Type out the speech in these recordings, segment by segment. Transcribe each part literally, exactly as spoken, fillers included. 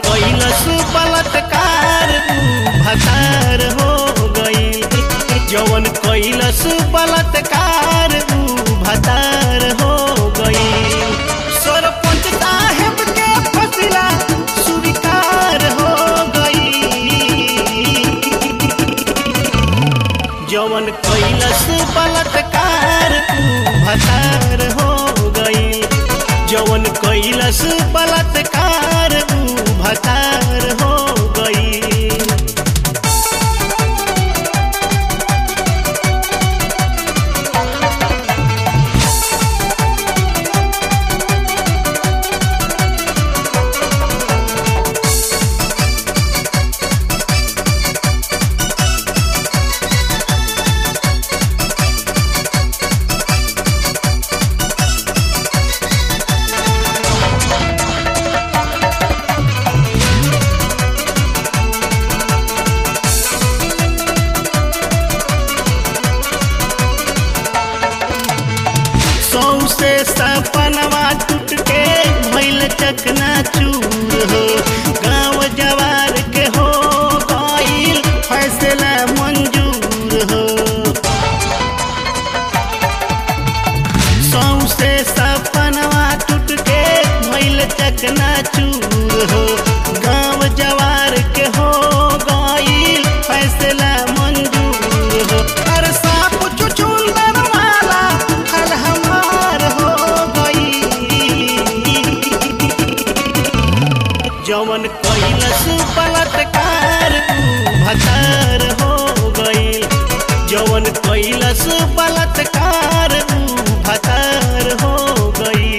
कैलस बलात्कार भतार हो गई। जवन कैलस बलात्कार भतार हो गई। सरपंच साहेब के फैसला स्वीकार हो गई। जवन कैलस बलात्कार भतार हो गई। जवन कैलस बलात्कार भतार हो गई। सौसे सपनवा टूट के भइल चकना चूर हो। गाँव जवार के हो गइल फैसला मंजूर हो। सौसे सपनवा टूट के भइल चकना चूर हो। गाँव जवार के हो गइल फैसला मंजूर हो। अरे साप चुचुंदर वाला हल हमार हो गई। जवन कैलस बलात्कार भतार हो गई। जवन कैलस बलात्कार भतार हो गई।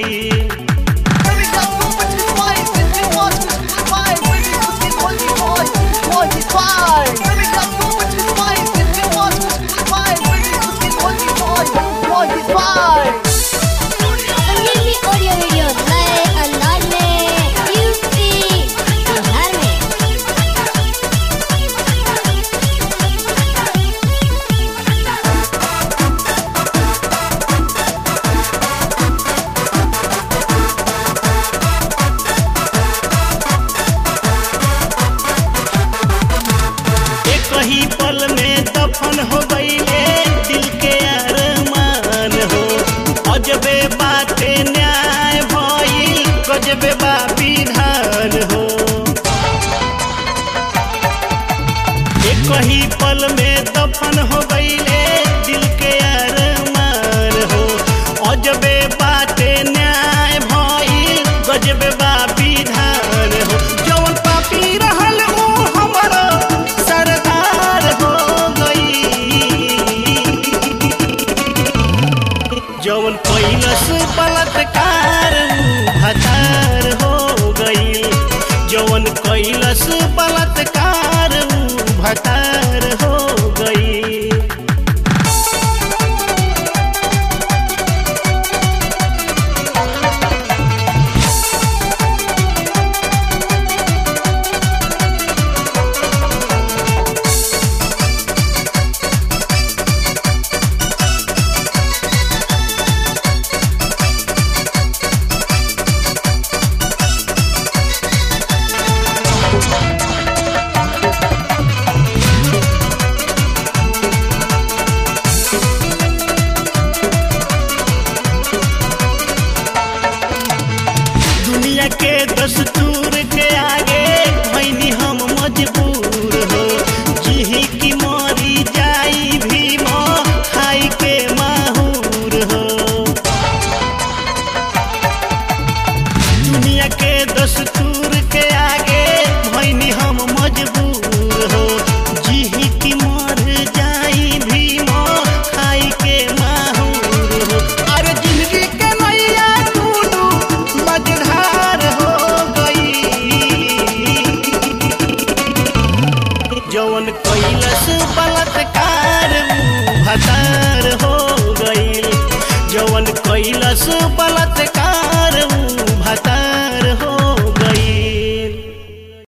संजीवनी ऑडियो वीडियो नए अंदाज में यूपी बिहार में। एक ही पल में दफन हो गईले दिल के अरमान हो। अजबे बाते न्याय भइल गजबे बा विधान हो। एक ही पल में दफन हो गईले दिल के अरमान हो। अजबे बाते न्याय भइल गजबे बा विधान हो। जवन पापी रहल ऊ हमरो सरदार हो गई। जवन कैलस बलात्कार भतार हो गई। जवन कैलस बलात्कार भतार हो